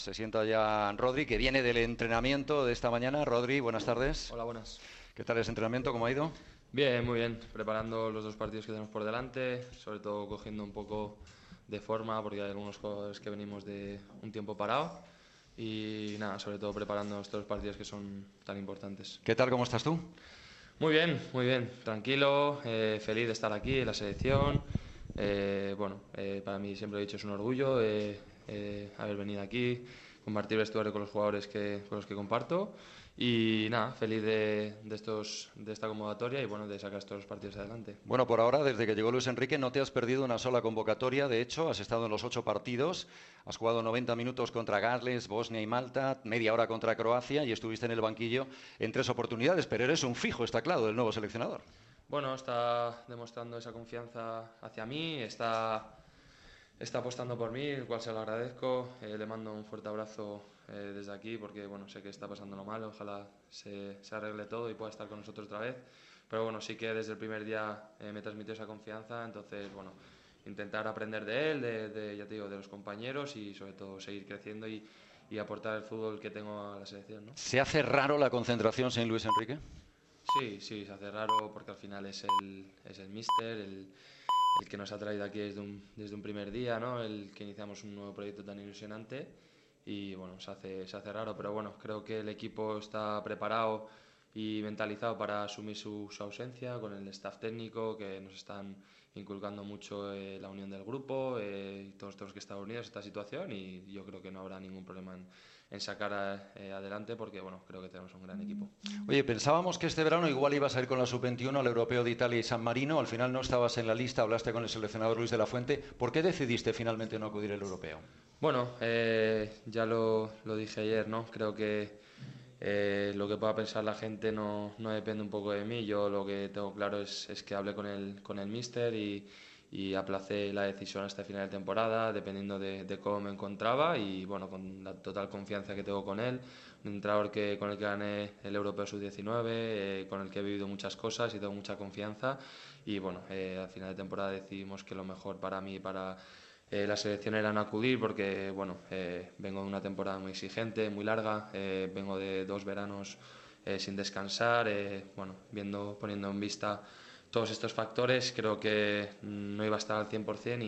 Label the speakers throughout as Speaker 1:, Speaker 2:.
Speaker 1: Se sienta ya Rodri, que viene del entrenamiento de esta mañana. Rodri, buenas tardes.
Speaker 2: Hola, buenas.
Speaker 1: ¿Qué tal ese entrenamiento? ¿Cómo ha ido?
Speaker 2: Bien, muy bien. Preparando los dos partidos que tenemos por delante, sobre todo cogiendo un poco de forma, porque hay algunos jugadores que venimos de un tiempo parado. Y nada, sobre todo preparando estos partidos que son tan importantes.
Speaker 1: ¿Qué tal? ¿Cómo estás tú?
Speaker 2: Muy bien, muy bien. Tranquilo, feliz de estar aquí en la selección. Para mí siempre he dicho es un orgullo haber venido aquí, compartir vestuario con los jugadores con los que comparto. Y nada, feliz de esta convocatoria y bueno, de sacar estos partidos adelante.
Speaker 1: Bueno, por ahora, desde que llegó Luis Enrique, no te has perdido una sola convocatoria. De hecho, has estado en los 8 partidos, has jugado 90 minutos contra Gales, Bosnia y Malta, media hora contra Croacia y estuviste en el banquillo en 3 oportunidades. Pero eres un fijo, está claro, del nuevo seleccionador.
Speaker 2: Bueno, está demostrando esa confianza hacia mí, está apostando por mí, el cual se lo agradezco. Le mando un fuerte abrazo desde aquí porque bueno, sé que está pasando lo malo, ojalá se arregle todo y pueda estar con nosotros otra vez. Pero bueno, sí que desde el primer día me transmitió esa confianza, entonces bueno, intentar aprender de él, ya te digo, de los compañeros y sobre todo seguir creciendo y aportar el fútbol que tengo a la selección, ¿no?
Speaker 1: ¿Se hace raro la concentración sin Luis Enrique?
Speaker 2: Sí, sí, se hace raro porque al final es el míster, el que nos ha traído aquí desde un primer día, ¿no? El que iniciamos un nuevo proyecto tan ilusionante y bueno, se hace raro, pero bueno, creo que el equipo está preparado y mentalizado para asumir su ausencia con el staff técnico que nos están inculcando mucho la unión del grupo y todos tenemos que estar unidos en esta situación y yo creo que no habrá ningún problema en sacar adelante porque bueno, creo que tenemos un gran equipo.
Speaker 1: Oye, pensábamos que este verano igual ibas a ir con la Sub-21 al Europeo de Italia y San Marino. Al final no estabas en la lista, hablaste con el seleccionador Luis de la Fuente. ¿Por qué decidiste finalmente no acudir al Europeo?
Speaker 2: Bueno, ya lo dije ayer, ¿no? Creo que lo que pueda pensar la gente no depende un poco de mí. Yo lo que tengo claro es que hablé con el míster y aplacé la decisión hasta el final de temporada, dependiendo de cómo me encontraba y bueno, con la total confianza que tengo con él. Un entrenador con el que gané el Europeo Sub-19, con el que he vivido muchas cosas y tengo mucha confianza. Y bueno, al final de temporada decidimos que lo mejor para mí y para la selección era no acudir porque bueno, vengo de una temporada muy exigente, muy larga, vengo de 2 veranos sin descansar, poniendo en vista todos estos factores, creo que no iba a estar al 100%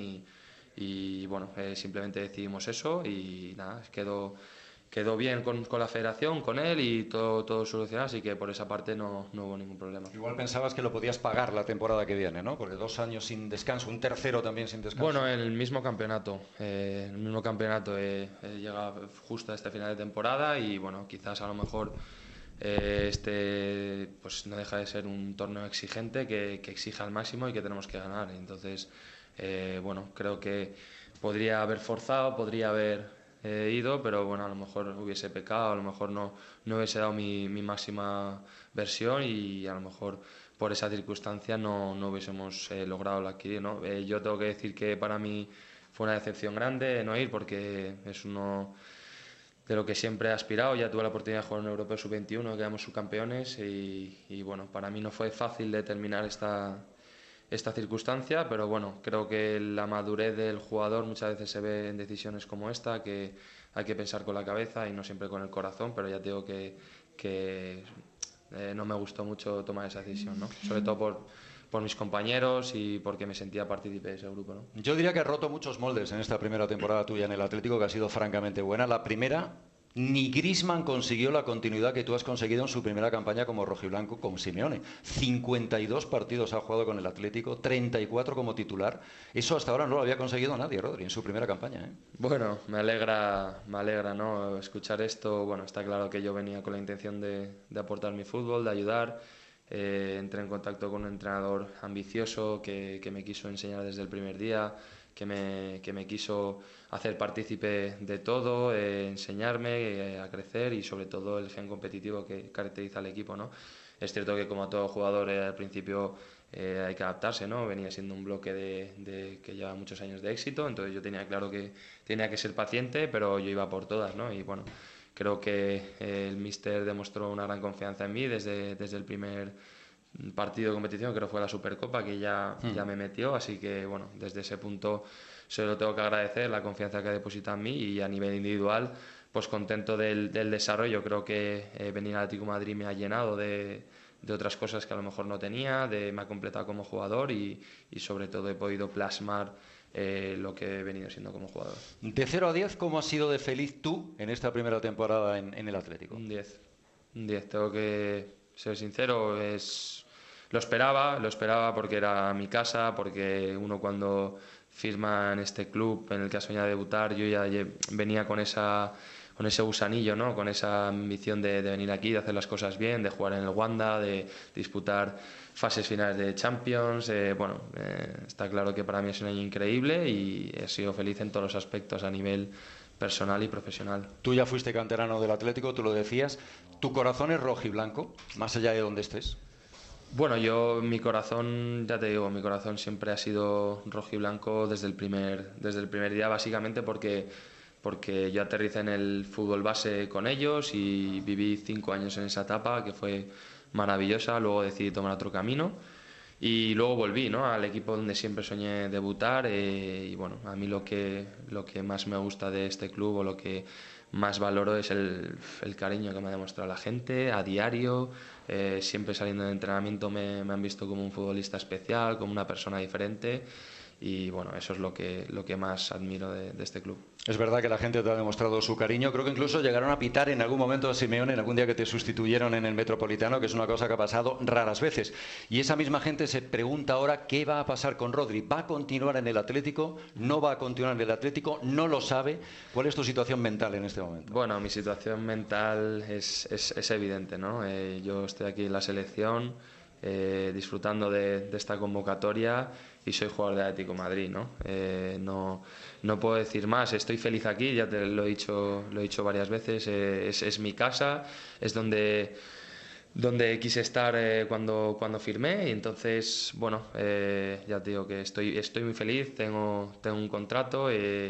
Speaker 2: y bueno, simplemente decidimos eso y nada, quedó bien con la federación, con él y todo solucionado, así que por esa parte no hubo ningún problema.
Speaker 1: Igual pensabas que lo podías pagar la temporada que viene, ¿no? Porque 2 años sin descanso, un tercero también sin descanso.
Speaker 2: Bueno, el mismo campeonato. Llega justo a este final de temporada y bueno, quizás a lo mejor pues no deja de ser un torneo exigente que exige al máximo y que tenemos que ganar. Entonces, bueno, creo que podría haber forzado, podría haber ido, pero bueno, a lo mejor hubiese pecado, a lo mejor no hubiese dado mi máxima versión y a lo mejor por esa circunstancia no hubiésemos logrado el adquirir, ¿no? Yo tengo que decir que para mí fue una decepción grande no ir porque es uno de lo que siempre he aspirado. Ya tuve la oportunidad de jugar en un Europeo Sub-21, quedamos subcampeones y bueno, para mí no fue fácil determinar esta circunstancia, pero bueno, creo que la madurez del jugador muchas veces se ve en decisiones como esta, que hay que pensar con la cabeza y no siempre con el corazón, pero ya te digo que no me gustó mucho tomar esa decisión, ¿no? Sobre todo por mis compañeros y porque me sentía partícipe de ese grupo, ¿no?
Speaker 1: Yo diría que has roto muchos moldes en esta primera temporada tuya en el Atlético, que ha sido francamente buena. La primera, ni Griezmann consiguió la continuidad que tú has conseguido en su primera campaña como rojiblanco con Simeone. 52 partidos ha jugado con el Atlético, 34 como titular. Eso hasta ahora no lo había conseguido nadie, Rodri, en su primera campaña, ¿eh?
Speaker 2: Bueno, me alegra, ¿no? Escuchar esto. Bueno, está claro que yo venía con la intención de aportar mi fútbol, de ayudar. Entré en contacto con un entrenador ambicioso que me quiso enseñar desde el primer día, que me quiso hacer partícipe de todo, enseñarme a crecer y sobre todo el gen competitivo que caracteriza al equipo, ¿no? Es cierto que como todo jugador al principio hay que adaptarse, ¿no? Venía siendo un bloque que lleva muchos años de éxito, entonces yo tenía claro que tenía que ser paciente, pero yo iba por todas, ¿no? Y bueno, creo que el míster demostró una gran confianza en mí desde el primer partido de competición, creo que fue la Supercopa, que ya me metió, así que bueno, desde ese punto se lo tengo que agradecer, la confianza que ha depositado en mí y a nivel individual pues contento del desarrollo. Creo que venir al Atlético de Madrid me ha llenado de otras cosas que a lo mejor no tenía, me ha completado como jugador y sobre todo he podido plasmar lo que he venido siendo como jugador.
Speaker 1: De 0 a 10, ¿cómo has sido de feliz tú en esta primera temporada en el Atlético?
Speaker 2: Un 10. Un 10, tengo que ser sincero. Lo esperaba porque era mi casa, porque uno cuando firma en este club en el que ha soñado debutar, yo ya venía con ese gusanillo, ¿no? Con esa ambición de venir aquí, de hacer las cosas bien, de jugar en el Wanda, de disputar fases finales de Champions. Está claro que para mí es un año increíble y he sido feliz en todos los aspectos a nivel personal y profesional.
Speaker 1: Tú ya fuiste canterano del Atlético, tú lo decías. ¿Tu corazón es rojiblanco, más allá de donde estés?
Speaker 2: Bueno, mi corazón, ya te digo, mi corazón siempre ha sido rojiblanco desde el primer día, básicamente porque yo aterricé en el fútbol base con ellos y viví 5 años en esa etapa que fue maravillosa. Luego decidí tomar otro camino y luego volví, ¿no?, al equipo donde siempre soñé debutar. Y bueno, a mí lo que más me gusta de este club, o lo que más valoro, es el cariño que me ha demostrado la gente a diario. Siempre saliendo de entrenamiento me han visto como un futbolista especial, como una persona diferente. Y bueno, eso es lo que más admiro de este club.
Speaker 1: Es verdad que la gente te ha demostrado su cariño. Creo que incluso llegaron a pitar en algún momento a Simeone, en algún día que te sustituyeron en el Metropolitano, que es una cosa que ha pasado raras veces. Y esa misma gente se pregunta ahora qué va a pasar con Rodri. ¿Va a continuar en el Atlético? ¿No va a continuar en el Atlético? ¿No lo sabe? ¿Cuál es tu situación mental en este momento?
Speaker 2: Bueno, mi situación mental es evidente, ¿no? Yo estoy aquí en la selección, disfrutando de esta convocatoria, y soy jugador de Atlético de Madrid, ¿no? No puedo decir más. Estoy feliz aquí, ya te lo he dicho varias veces. Es mi casa, es donde quise estar cuando firmé, y entonces, bueno, ya te digo que estoy muy feliz. Tengo un contrato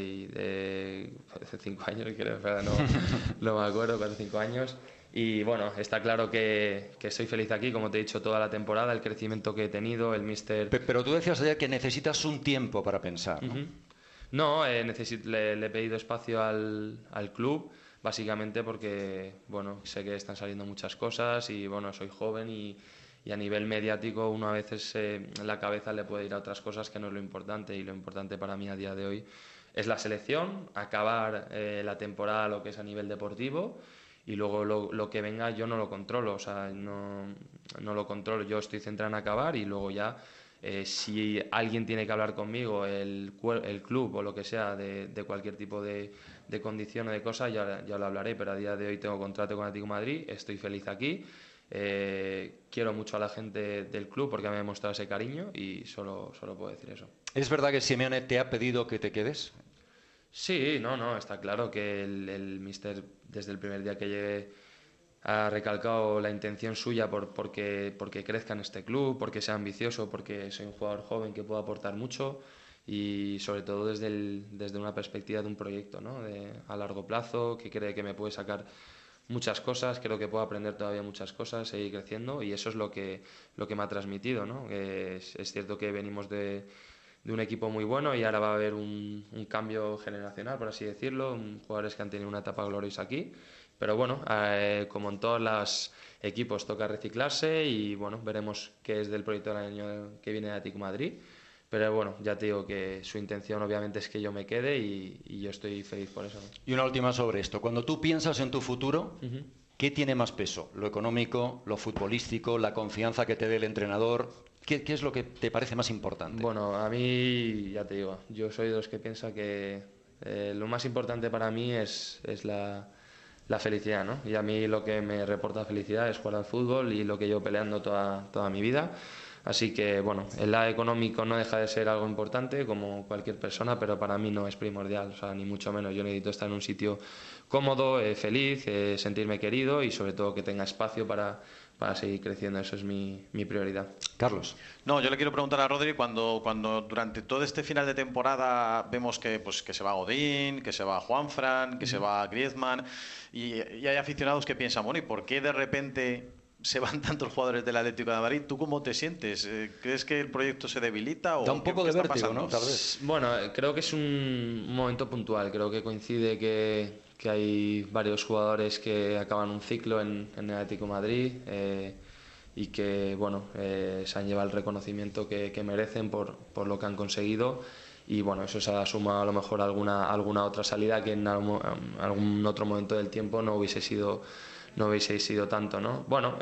Speaker 2: hace 5 años, creo, no me acuerdo, 4 o 5 años. Y bueno, está claro que estoy feliz aquí, como te he dicho, toda la temporada, el crecimiento que he tenido, el míster...
Speaker 1: Pero tú decías ayer que necesitas un tiempo para pensar, ¿no?
Speaker 2: No, le he pedido espacio al club, básicamente porque, bueno, sé que están saliendo muchas cosas y, bueno, soy joven y a nivel mediático uno a veces en la cabeza le puede ir a otras cosas que no es lo importante, y lo importante para mí a día de hoy es la selección, acabar la temporada, lo que es a nivel deportivo. Y luego lo que venga yo no lo controlo, o sea, no lo controlo. Yo estoy centrado en acabar, y luego ya, si alguien tiene que hablar conmigo, el club o lo que sea, de cualquier tipo de condición o de cosa, ya lo hablaré. Pero a día de hoy tengo contrato con Atlético de Madrid, estoy feliz aquí, quiero mucho a la gente del club porque me ha demostrado ese cariño, y solo puedo decir eso.
Speaker 1: ¿Es verdad que Simeone te ha pedido que te quedes?
Speaker 2: Sí, no, está claro que el míster, desde el primer día que llegué, ha recalcado la intención suya porque crezca en este club, porque sea ambicioso, porque soy un jugador joven que puede aportar mucho, y sobre todo desde una perspectiva de un proyecto, ¿no?, a largo plazo, que cree que me puede sacar muchas cosas, creo que puedo aprender todavía muchas cosas, seguir creciendo, y eso es lo que me ha transmitido, ¿no? Es cierto que venimos de un equipo muy bueno, y ahora va a haber un cambio generacional, por así decirlo, jugadores que han tenido una etapa gloriosa aquí, pero bueno, como en todos los equipos toca reciclarse, y bueno, veremos qué es del proyecto del año que viene de Atlético de Madrid. Pero bueno, ya te digo que su intención obviamente es que yo me quede, y yo estoy feliz por eso, ¿no?
Speaker 1: Y una última sobre esto. Cuando tú piensas en tu futuro, ¿qué tiene más peso? ¿Lo económico, lo futbolístico, la confianza que te dé el entrenador? ¿Qué es lo que te parece más importante?
Speaker 2: Bueno, a mí, ya te digo, yo soy de los que piensa que lo más importante para mí es la felicidad, ¿no? Y a mí lo que me reporta felicidad es jugar al fútbol, y lo que llevo peleando toda mi vida. Así que, bueno, el lado económico no deja de ser algo importante, como cualquier persona, pero para mí no es primordial, o sea, ni mucho menos. Yo necesito estar en un sitio cómodo, feliz, sentirme querido, y sobre todo que tenga espacio para seguir creciendo. Eso es mi prioridad.
Speaker 1: Carlos.
Speaker 3: No, yo le quiero preguntar a Rodri, cuando durante todo este final de temporada vemos que se va Godín, que se va Juanfran, que se va Griezmann, y hay aficionados que piensan, bueno, ¿y por qué de repente se van tantos jugadores del Atlético de Madrid? ¿Tú cómo te sientes? ¿Crees que el proyecto se debilita? O
Speaker 1: da un poco de vértigo,
Speaker 3: pasando?
Speaker 1: ¿no? Tal vez.
Speaker 2: Bueno, creo que es un momento puntual. Creo que coincide que que hay varios jugadores que acaban un ciclo en el Atlético de Madrid y que bueno, se han llevado el reconocimiento que merecen por lo que han conseguido. Y bueno, eso se ha sumado a lo mejor alguna otra salida que en algún otro momento del tiempo no hubiese sido tanto, ¿no? Bueno,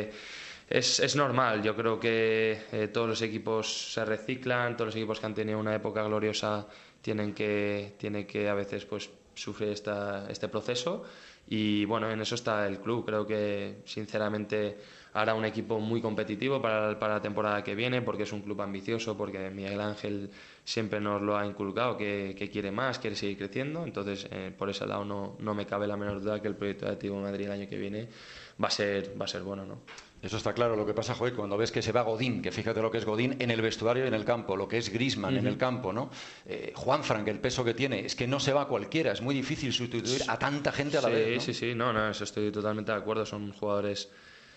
Speaker 2: es normal. Yo creo que todos los equipos se reciclan, todos los equipos que han tenido una época gloriosa tienen que a veces pues sufrir este proceso. Y bueno, en eso está el club. Creo que sinceramente hará un equipo muy competitivo para la temporada que viene, porque es un club ambicioso, porque Miguel Ángel siempre nos lo ha inculcado, que quiere más, quiere seguir creciendo. Entonces, por ese lado no me cabe la menor duda que el proyecto de Atlético de Madrid el año que viene va a ser bueno, ¿no?
Speaker 1: Eso está claro. Lo que pasa, joder, cuando ves que se va Godín, que fíjate lo que es Godín en el vestuario y en el campo, lo que es Griezmann en el campo, ¿no? Juanfran, el peso que tiene, es que no se va cualquiera, es muy difícil sustituir a tanta gente a la vez, ¿no?
Speaker 2: Sí, no, eso estoy totalmente de acuerdo. Son jugadores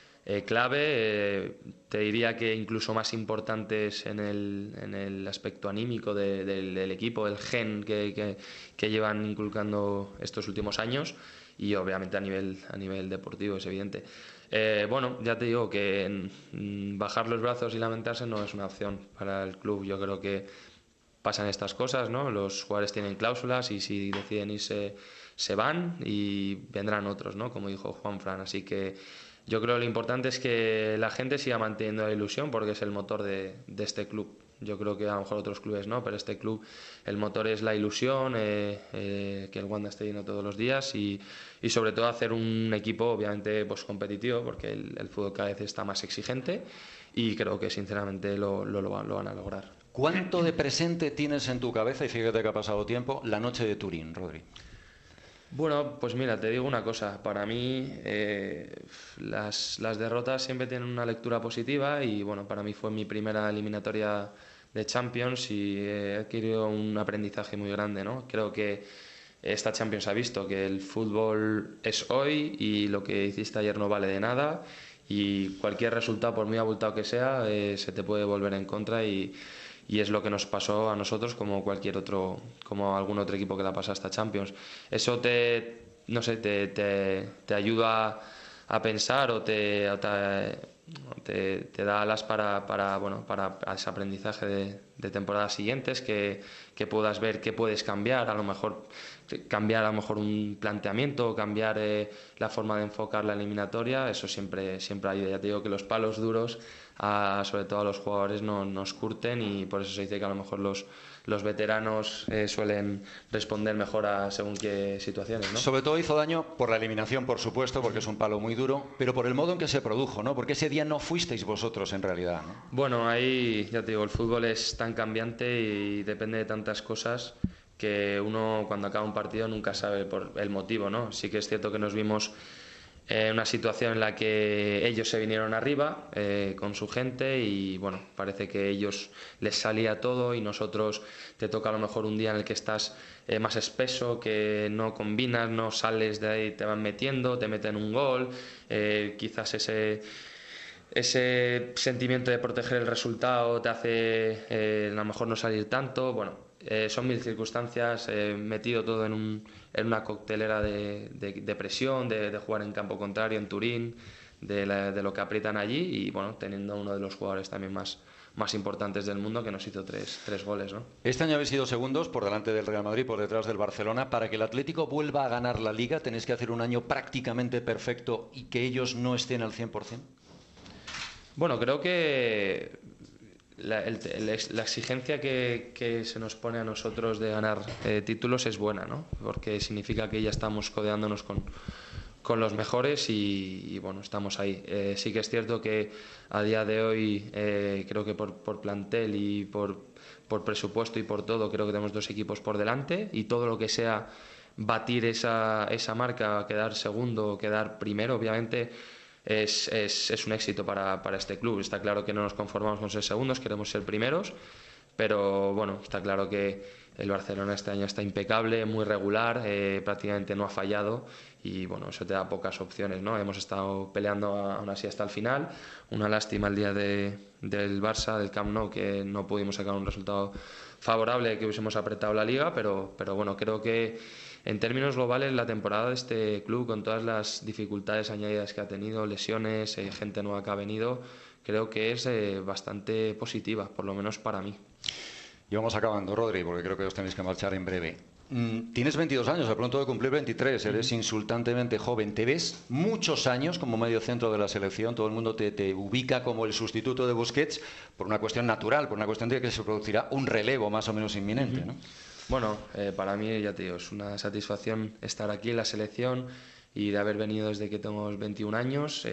Speaker 2: clave, te diría que incluso más importantes en el aspecto anímico del equipo, el gen que llevan inculcando estos últimos años, y obviamente a nivel deportivo es evidente. Bueno, ya te digo que bajar los brazos y lamentarse no es una opción para el club. Yo creo que pasan estas cosas, ¿no? Los jugadores tienen cláusulas y si deciden irse se van y vendrán otros, ¿no? Como dijo Juanfran. Así que yo creo que lo importante es que la gente siga manteniendo la ilusión, porque es el motor de este club. Yo creo que a lo mejor otros clubes no, pero este club, el motor es la ilusión, que el Wanda esté lleno todos los días y sobre todo hacer un equipo obviamente pues competitivo, porque el fútbol cada vez está más exigente y creo que sinceramente lo van a lograr.
Speaker 1: ¿Cuánto de presente tienes en tu cabeza, y fíjate que ha pasado tiempo, la noche de Turín, Rodri?
Speaker 2: Bueno, pues mira, te digo una cosa. Para mí las derrotas siempre tienen una lectura positiva y bueno, para mí fue mi primera eliminatoria de Champions y he adquirido un aprendizaje muy grande, ¿no? Creo que esta Champions ha visto que el fútbol es hoy y lo que hiciste ayer no vale de nada y cualquier resultado, por muy abultado que sea, se te puede volver en contra y es lo que nos pasó a nosotros como algún otro equipo que la pasa esta Champions. Eso te ayuda a pensar o te da alas para ese aprendizaje de temporadas siguientes, que puedas ver qué puedes cambiar, a lo mejor un planteamiento, cambiar la forma de enfocar la eliminatoria. Eso siempre ayuda. Ya te digo que los palos duros sobre todo a los jugadores nos curten y por eso se dice que a lo mejor los veteranos suelen responder mejor a según qué situaciones, ¿no?
Speaker 1: Sobre todo hizo daño por la eliminación, por supuesto, porque es un palo muy duro, pero por el modo en que se produjo, ¿no? Porque ese día no fuisteis vosotros en realidad, ¿no?
Speaker 2: Bueno, ahí ya te digo, el fútbol es tan cambiante y depende de tantas cosas que uno cuando acaba un partido nunca sabe por el motivo, ¿no? Sí que es cierto que nos vimos una situación en la que ellos se vinieron arriba con su gente y bueno, parece que a ellos les salía todo y nosotros te toca a lo mejor un día en el que estás más espeso, que no combinas, no sales de ahí, te van metiendo, te meten un gol, quizás ese sentimiento de proteger el resultado te hace a lo mejor no salir tanto. Bueno, son mil circunstancias, metido todo en una coctelera de presión, de jugar en campo contrario en Turín, de lo que aprietan allí y bueno, teniendo uno de los jugadores también más importantes del mundo que nos hizo tres goles, ¿no?
Speaker 1: Este año habéis sido segundos por delante del Real Madrid, por detrás del Barcelona. Para que el Atlético vuelva a ganar la Liga tenéis que hacer un año prácticamente perfecto y que ellos no estén al 100%.
Speaker 2: Bueno, creo que la exigencia que se nos pone a nosotros de ganar títulos es buena, ¿no? Porque significa que ya estamos codeándonos con los mejores y bueno, estamos ahí. Sí que es cierto que a día de hoy creo que por plantel y por presupuesto y por todo, creo que tenemos dos equipos por delante y todo lo que sea batir esa marca, quedar segundo, quedar primero, obviamente es un éxito para este club. Está claro que no nos conformamos con ser segundos, queremos ser primeros, pero bueno, está claro que el Barcelona este año está impecable, muy regular, prácticamente no ha fallado y bueno, eso te da pocas opciones, ¿no? Hemos estado peleando aún así hasta el final. Una lástima el día del Barça, del Camp Nou, que no pudimos sacar un resultado favorable, que hubiésemos apretado la Liga, pero bueno, creo que en términos globales, la temporada de este club, con todas las dificultades añadidas que ha tenido, lesiones, gente nueva que ha venido, creo que es bastante positiva, por lo menos para mí.
Speaker 1: Y vamos acabando, Rodri, porque creo que os tenéis que marchar en breve. Tienes 22 años, a pronto de cumplir 23, eres insultantemente joven. Te ves muchos años como medio centro de la selección, todo el mundo te ubica como el sustituto de Busquets por una cuestión natural, por una cuestión de que se producirá un relevo más o menos inminente, ¿no?
Speaker 2: Bueno, para mí, ya te digo, es una satisfacción estar aquí en la selección y de haber venido desde que tengo 21 años.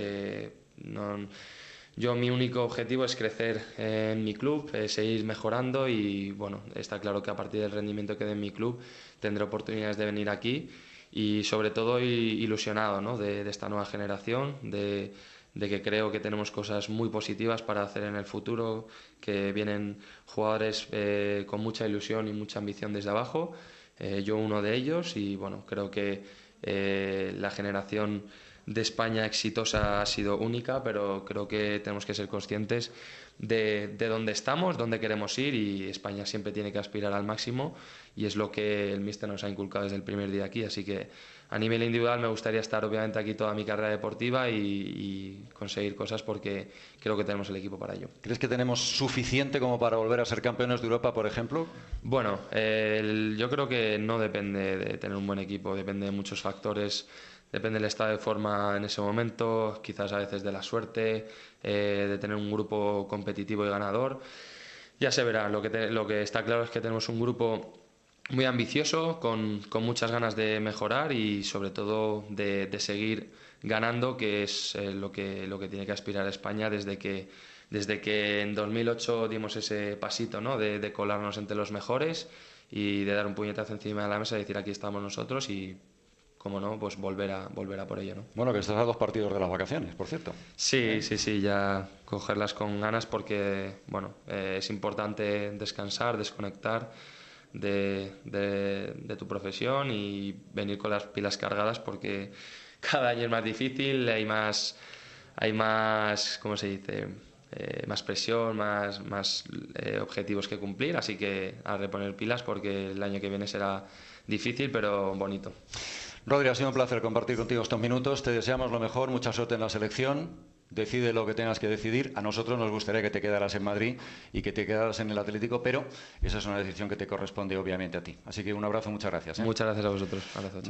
Speaker 2: Yo mi único objetivo es crecer en mi club, seguir mejorando y bueno, está claro que a partir del rendimiento que dé en mi club tendré oportunidades de venir aquí y sobre todo ilusionado, ¿no? de esta nueva generación, de que creo que tenemos cosas muy positivas para hacer en el futuro, que vienen jugadores con mucha ilusión y mucha ambición desde abajo, yo uno de ellos y bueno, creo que la generación de España exitosa ha sido única, pero creo que tenemos que ser conscientes de dónde estamos, dónde queremos ir y España siempre tiene que aspirar al máximo y es lo que el míster nos ha inculcado desde el primer día aquí, así que a nivel individual me gustaría estar obviamente aquí toda mi carrera deportiva y conseguir cosas porque creo que tenemos el equipo para ello.
Speaker 1: ¿Crees que tenemos suficiente como para volver a ser campeones de Europa, por ejemplo?
Speaker 2: Bueno, yo creo que no depende de tener un buen equipo, depende de muchos factores. Depende del estado de forma en ese momento, quizás a veces de la suerte, de tener un grupo competitivo y ganador. Ya se verá, lo que está claro es que tenemos un grupo muy ambicioso, con muchas ganas de mejorar y sobre todo de seguir ganando, que es lo que tiene que aspirar España desde que en 2008 dimos ese pasito, ¿no? de colarnos entre los mejores y de dar un puñetazo encima de la mesa y decir aquí estamos nosotros y como no, pues volver a por ello, ¿no?
Speaker 1: Bueno, que estás a 2 partidos de las vacaciones, por cierto.
Speaker 2: Sí, ya cogerlas con ganas porque, bueno, es importante descansar, desconectar de tu profesión y venir con las pilas cargadas porque cada año es más difícil, hay más, ¿cómo se dice? Más presión, más objetivos que cumplir, así que a reponer pilas porque el año que viene será difícil pero bonito.
Speaker 1: Rodri, ha sido un placer compartir contigo estos minutos. Te deseamos lo mejor, mucha suerte en la selección. Decide lo que tengas que decidir. A nosotros nos gustaría que te quedaras en Madrid y que te quedaras en el Atlético, pero esa es una decisión que te corresponde obviamente a ti. Así que un abrazo, muchas gracias.
Speaker 2: Muchas gracias a vosotros. Abrazo, chao.